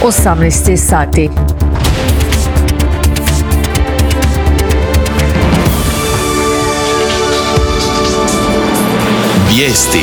18 sati. Vijesti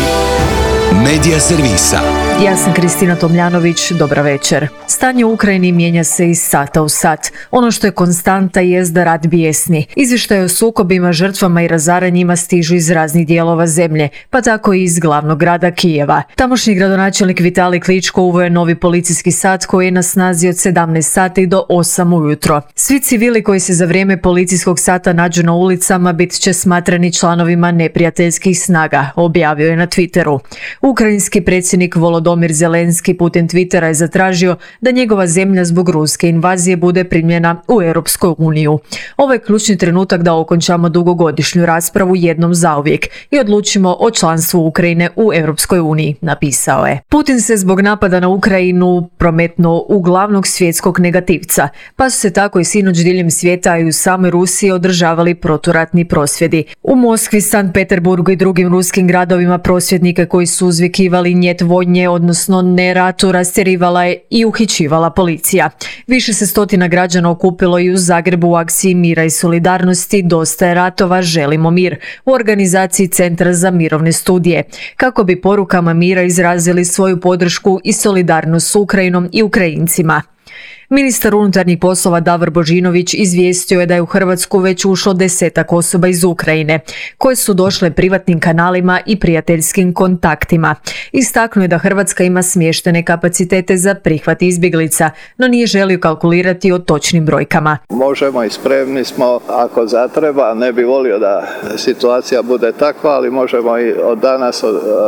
Medija servisa. Ja sam Kristina Tomljanović, dobra večer. Stanje u Ukrajini mijenja se iz sata u sat. Ono što je konstanta jest da rat bijesni. Izvještaje o sukobima, žrtvama i razaranjima stižu iz raznih dijelova zemlje, pa tako i iz glavnog grada Kijeva. Tamošnji gradonačelnik Vitalij Kličko uveo je novi policijski sat koji je na snazi od 17 sati do 8 ujutro. Svi civili koji se za vrijeme policijskog sata nađu na ulicama bit će smatrani članovima neprijateljskih snaga, objavio je na Twitteru. Ukrajinski predsjednik Volodymyr Zelenski putem Twittera je zatražio da njegova zemlja zbog ruske invazije bude primljena u Europsku uniju. Ovo je ključni trenutak da okončamo dugogodišnju raspravu jednom zauvijek i odlučimo o članstvu Ukrajine u Europskoj uniji, napisao je. Putin se zbog napada na Ukrajinu prometnuo u glavnog svjetskog negativca, pa su se tako i sinoć diljem svijeta i u samoj Rusiji održavali proturatni prosvjedi. U Moskvi, Sankt Peterburgu i drugim ruskim gradovima prosvjednike koji su uzvikivali njet vojnje, odnosno ne ratu, rastjerivala je i uhićivala policija. Više se stotina građana okupilo i u Zagrebu u akciji mira i solidarnosti Dosta je ratova, želimo mir u organizaciji Centra za mirovne studije, kako bi porukama mira izrazili svoju podršku i solidarnost s Ukrajinom i Ukrajincima. Ministar unutarnjih poslova Davor Božinović izvijestio je da je u Hrvatsku već ušlo 10 osoba iz Ukrajine, koje su došle privatnim kanalima i prijateljskim kontaktima. Istaknuo je da Hrvatska ima smještene kapacitete za prihvat izbjeglica, no nije želio kalkulirati o točnim brojkama. Možemo i spremni smo ako zatreba, ne bi volio da situacija bude takva, ali možemo i od danas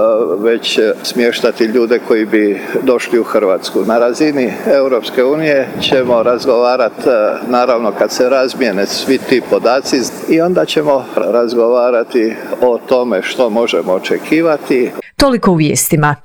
već smještati ljude koji bi došli u Hrvatsku. Na razini Europske unije ćemo razgovarati, naravno kad se razmijene svi ti podaci, i onda ćemo razgovarati o tome što možemo očekivati. Toliko u vijestima.